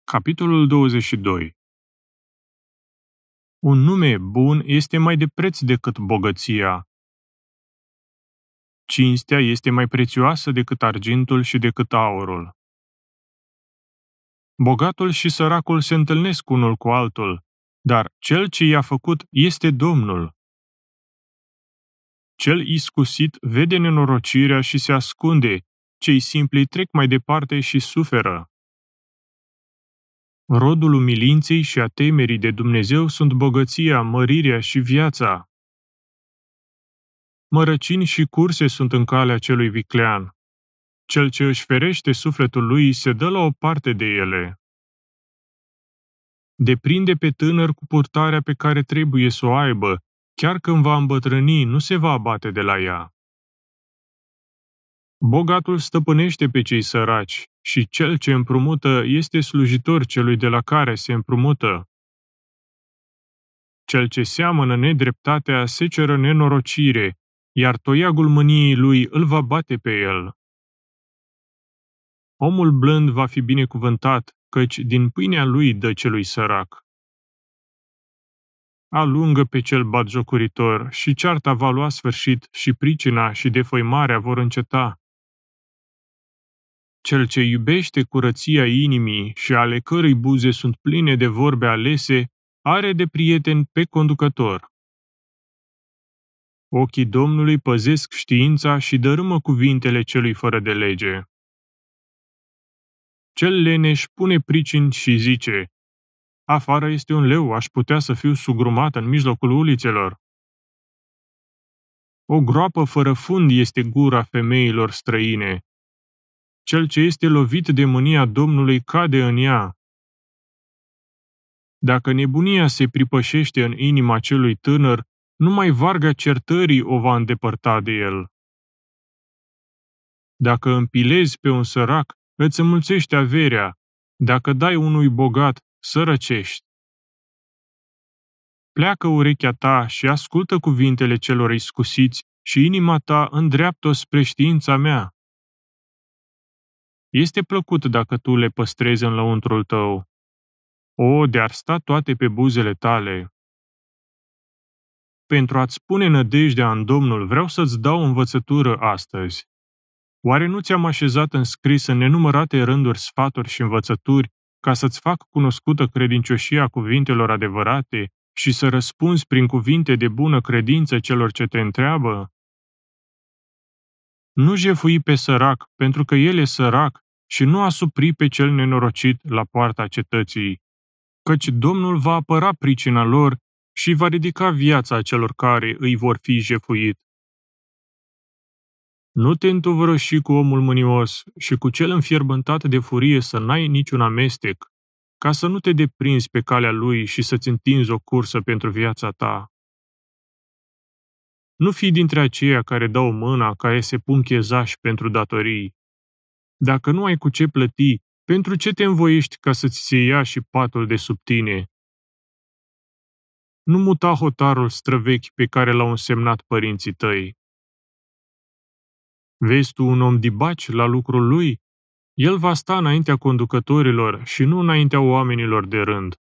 Capitolul 22. Un nume bun este mai de preț decât bogăția. Cinstea este mai prețioasă decât argintul și decât aurul. Bogatul și săracul se întâlnesc unul cu altul, dar cel ce i-a făcut este Domnul. Cel iscusit vede nenorocirea și se ascunde, cei simpli trec mai departe și suferă. Rodul umilinței și a temerii de Dumnezeu sunt bogăția, mărirea și viața. Mărăcini și curse sunt în calea celui viclean. Cel ce își ferește sufletul lui se dă la o parte de ele. Deprinde pe tânăr cu purtarea pe care trebuie să o aibă, chiar când va îmbătrâni, nu se va abate de la ea. Bogatul stăpânește pe cei săraci și cel ce împrumută este slujitor celui de la care se împrumută. Cel ce seamănă nedreptatea seceră nenorocire, iar toiagul mâniei lui îl va bate pe el. Omul blând va fi binecuvântat, căci din pâinea lui dă celui sărac. Alungă pe cel batjocoritor și cearta va lua sfârșit și pricina și defăimarea vor înceta. Cel ce iubește curăția inimii și ale cărui buze sunt pline de vorbe alese, are de prieten pe conducător. Ochii Domnului păzesc știința și dărâmă cuvintele celui fără de lege. Cel leneș pune pricini și zice: afară este un leu, aș putea să fiu sugrumat în mijlocul ulițelor. O groapă fără fund este gura femeilor străine. Cel ce este lovit de mânia Domnului cade în ea. Dacă nebunia se pripășește în inima celui tânăr, numai varga certării o va îndepărta de el. Dacă împilezi pe un sărac, îți înmulțești averea. Dacă dai unui bogat, sărăcești. Pleacă urechea ta și ascultă cuvintele celor iscusiți și inima ta îndreaptă-o spre știința mea. Este plăcut dacă tu le păstrezi în lăuntrul tău. O, de-ar sta toate pe buzele tale. Pentru a-ți pune nădejdea în Domnul, vreau să-ți dau învățătură astăzi. Oare nu ți-am așezat în scris în nenumărate rânduri sfaturi și învățături ca să-ți fac cunoscută credincioșia cuvintelor adevărate și să răspunzi prin cuvinte de bună credință celor ce te întreabă? Nu jefui pe sărac, pentru că el e sărac, și nu asupri pe cel nenorocit la poarta cetății, căci Domnul va apăra pricina lor și va ridica viața celor care îi vor fi jefuit. Nu te întovărăși cu omul mânios și cu cel înfierbântat de furie să n-ai niciun amestec, ca să nu te deprinzi pe calea lui și să-ți întinzi o cursă pentru viața ta. Nu fii dintre aceia care dau mâna ca se pun chezași pentru datorii. Dacă nu ai cu ce plăti, pentru ce te învoiești ca să-ți se ia și patul de sub tine? Nu muta hotarul străvechi pe care l-au însemnat părinții tăi. Vezi tu un om dibaci la lucrul lui? El va sta înaintea conducătorilor și nu înaintea oamenilor de rând.